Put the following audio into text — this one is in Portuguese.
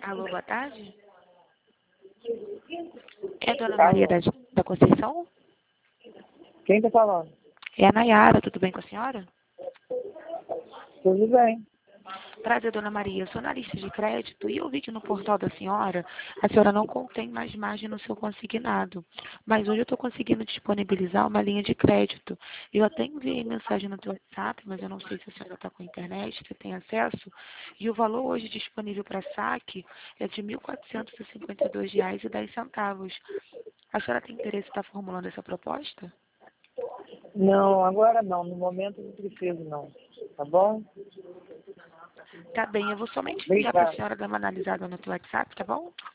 Alô, boa tarde. É a Dona Maria da Conceição? Quem tá falando? É a Nayara, tudo bem com a senhora? Tudo bem. Prazer, Dona Maria. Eu sou analista de crédito e eu vi que no portal da senhora, a senhora não contém mais margem no seu consignado. Mas hoje eu estou conseguindo disponibilizar uma linha de crédito. Eu até enviei mensagem no teu WhatsApp, mas eu não sei se a senhora está com a internet, se tem acesso. E o valor hoje disponível para saque é de R$ 1.452,10. A senhora tem interesse em estar formulando essa proposta? Não, agora não. No momento não preciso, não. Tá bom? Tá bem, eu vou somente enviar para a Obrigado. senhora dar uma analisada no teu WhatsApp, tá bom?